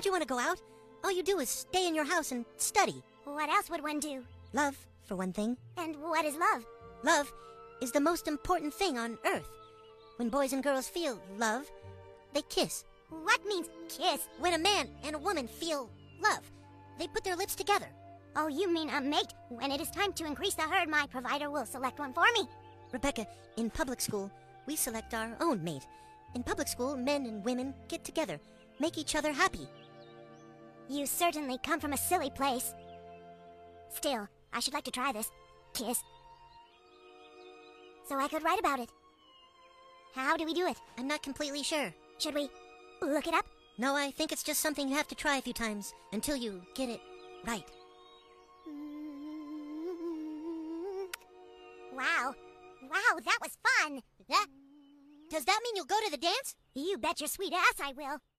would you want to go out? All you do is stay in your house and study. What else would one do? Love, for one thing. And what is love? Love is the most important thing on Earth. When boys and girls feel love, they kiss. What means kiss? When a man and a woman feel love, they put their lips together. Oh, you mean a mate? When it is time to increase the herd, my provider will select one for me. Rebecca, in public school, we select our own mate. In public school, men and women get together, make each other happy. You certainly come from a silly place. Still, I should like to try this. Kiss. So I could write about it. How do we do it? I'm not completely sure. Should we look it up? No, I think it's just something you have to try a few times until you get it right. Wow. Wow, that was fun. Does that mean you'll go to the dance? You bet your sweet ass I will.